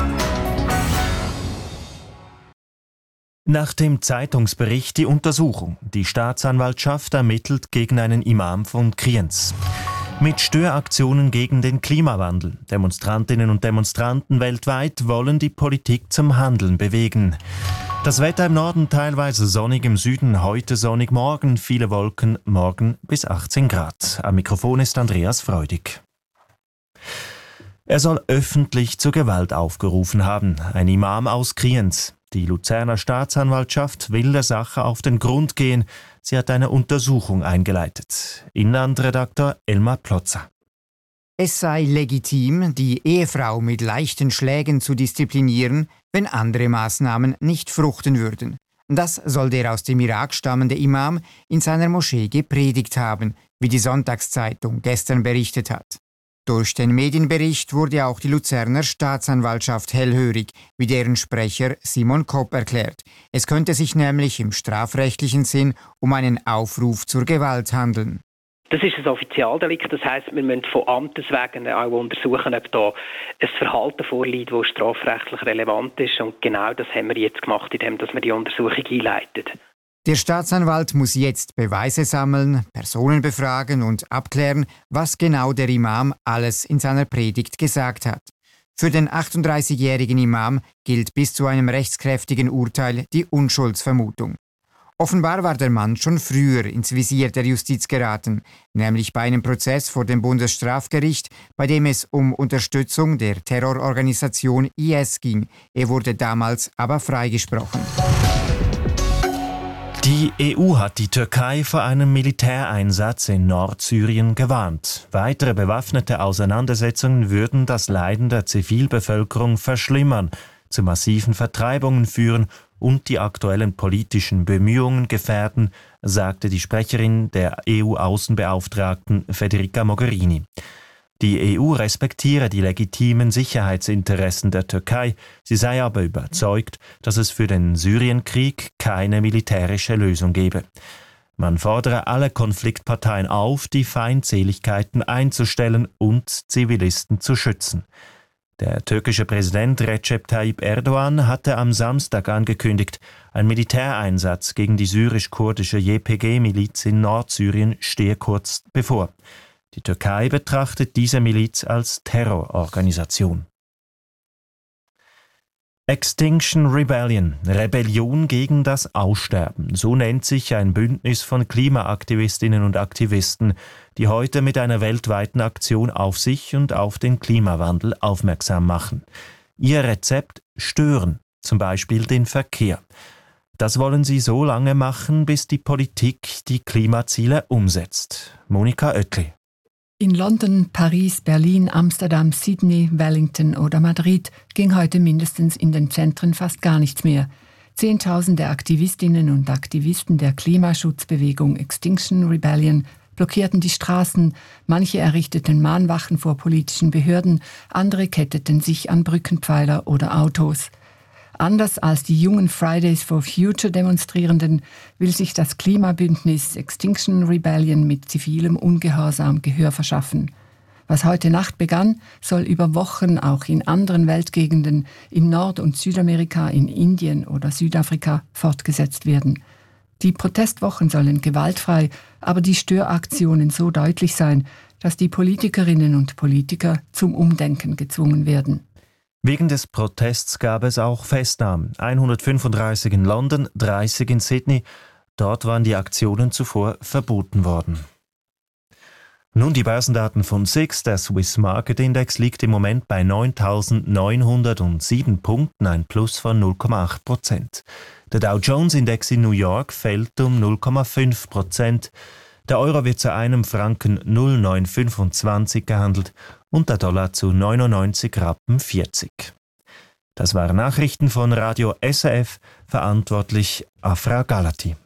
Nach dem Zeitungsbericht die Untersuchung. Die Staatsanwaltschaft ermittelt gegen einen Imam von Kriens. Mit Störaktionen gegen den Klimawandel. Demonstrantinnen und Demonstranten weltweit wollen die Politik zum Handeln bewegen. Das Wetter im Norden teilweise sonnig, im Süden heute sonnig, morgen viele Wolken, morgen bis 18 Grad. Am Mikrofon ist Andreas Freudig. Er soll öffentlich zur Gewalt aufgerufen haben. Ein Imam aus Kriens. Die Luzerner Staatsanwaltschaft will der Sache auf den Grund gehen. Sie hat eine Untersuchung eingeleitet. Inlandredakteur Elmar Plotzer. Es sei legitim, die Ehefrau mit leichten Schlägen zu disziplinieren, wenn andere Maßnahmen nicht fruchten würden. Das soll der aus dem Irak stammende Imam in seiner Moschee gepredigt haben, wie die Sonntagszeitung gestern berichtet hat. Durch den Medienbericht wurde auch die Luzerner Staatsanwaltschaft hellhörig, wie deren Sprecher Simon Kopp erklärt. Es könnte sich nämlich im strafrechtlichen Sinn um einen Aufruf zur Gewalt handeln. Das ist ein Offizialdelikt, das heisst, wir müssen von Amtes wegen auch untersuchen, ob da ein Verhalten vorliegt, das strafrechtlich relevant ist. Und genau das haben wir jetzt gemacht, indem wir die Untersuchung einleiten. Der Staatsanwalt muss jetzt Beweise sammeln, Personen befragen und abklären, was genau der Imam alles in seiner Predigt gesagt hat. Für den 38-jährigen Imam gilt bis zu einem rechtskräftigen Urteil die Unschuldsvermutung. Offenbar war der Mann schon früher ins Visier der Justiz geraten, nämlich bei einem Prozess vor dem Bundesstrafgericht, bei dem es um Unterstützung der Terrororganisation IS ging. Er wurde damals aber freigesprochen. Die EU hat die Türkei vor einem Militäreinsatz in Nordsyrien gewarnt. Weitere bewaffnete Auseinandersetzungen würden das Leiden der Zivilbevölkerung verschlimmern, zu massiven Vertreibungen führen und die aktuellen politischen Bemühungen gefährden, sagte die Sprecherin der EU-Außenbeauftragten Federica Mogherini. Die EU respektiere die legitimen Sicherheitsinteressen der Türkei, sie sei aber überzeugt, dass es für den Syrienkrieg keine militärische Lösung gebe. Man fordere alle Konfliktparteien auf, die Feindseligkeiten einzustellen und Zivilisten zu schützen. Der türkische Präsident Recep Tayyip Erdogan hatte am Samstag angekündigt, ein Militäreinsatz gegen die syrisch-kurdische YPG-Miliz in Nordsyrien stehe kurz bevor. Die Türkei betrachtet diese Miliz als Terrororganisation. Extinction Rebellion, Rebellion gegen das Aussterben, so nennt sich ein Bündnis von Klimaaktivistinnen und Aktivisten, die heute mit einer weltweiten Aktion auf sich und auf den Klimawandel aufmerksam machen. Ihr Rezept: stören, zum Beispiel den Verkehr. Das wollen sie so lange machen, bis die Politik die Klimaziele umsetzt. Monika Oetli. In London, Paris, Berlin, Amsterdam, Sydney, Wellington oder Madrid ging heute mindestens in den Zentren fast gar nichts mehr. Zehntausende Aktivistinnen und Aktivisten der Klimaschutzbewegung Extinction Rebellion blockierten die Straßen, manche errichteten Mahnwachen vor politischen Behörden, andere ketteten sich an Brückenpfeiler oder Autos. Anders als die jungen Fridays for Future Demonstrierenden will sich das Klimabündnis Extinction Rebellion mit zivilem Ungehorsam Gehör verschaffen. Was heute Nacht begann, soll über Wochen auch in anderen Weltgegenden, in Nord- und Südamerika, in Indien oder Südafrika fortgesetzt werden. Die Protestwochen sollen gewaltfrei, aber die Störaktionen so deutlich sein, dass die Politikerinnen und Politiker zum Umdenken gezwungen werden. Wegen des Protests gab es auch Festnahmen. 135 in London, 30 in Sydney. Dort waren die Aktionen zuvor verboten worden. Nun die Börsendaten von SIX. Der Swiss Market Index liegt im Moment bei 9.907 Punkten, ein Plus von 0,8%. Der Dow Jones Index in New York fällt um 0,5%. Der Euro wird zu einem Franken 0,925 gehandelt und der Dollar zu 99,40 Rappen. Das waren Nachrichten von Radio SRF, verantwortlich Afra Galati.